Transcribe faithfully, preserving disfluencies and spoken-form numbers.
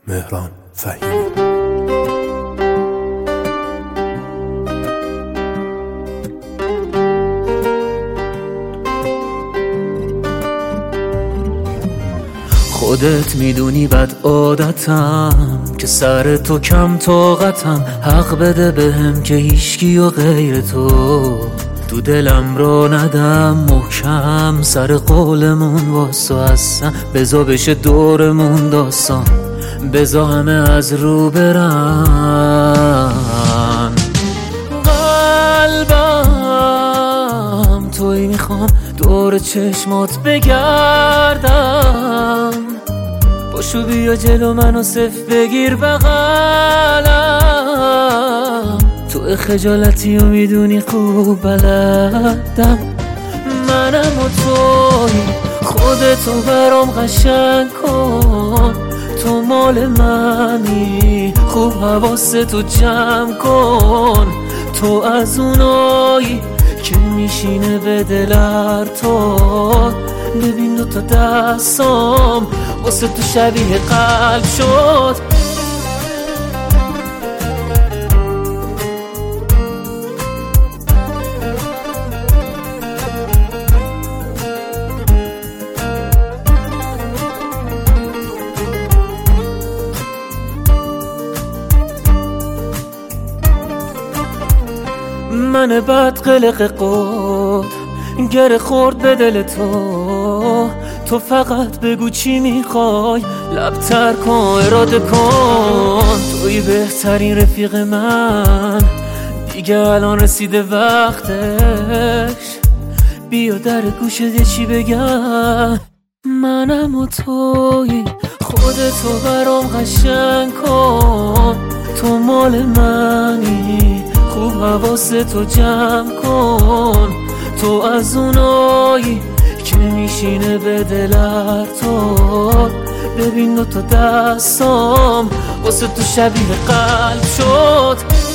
مهران فهیمی. خودت میدونی بد عادتم که سر تو کم طاقتم، حق بده بهم که هیچکی و غیر تو تو دلم رو ندم محکم، سر قولمون واسه هستم، بزا بشه دورمون داستان، بزا همه از رو برن. قلبم توی میخوام دور چشمات بگردم، باشو بیا جلو منو صف بگیر بغلم، تو خجالتی و میدونی خوب بلدم، منم و توی خودتو برام قشنگ کن، تو مال منی خوب حواستو جمع کن، تو از اونایی که میشینه به دلر تو، ببین دو تا دستام واسه تو شبیه قلب شد. من بد قلق قد گره خورد به دل تو، تو فقط بگو چی میخوای، لبتر کن اراده کن، توی بهترین رفیق من، دیگه الان رسیده وقتش، بیا در گوشت چی بگم، منم و توی خودتو برام قشنگ کن، تو مال منی خوب حواستو جمع کن، تو از اونایی که میشینه به دلر تو، ببین دو تا دستام واسه تو شبیه قلب شد.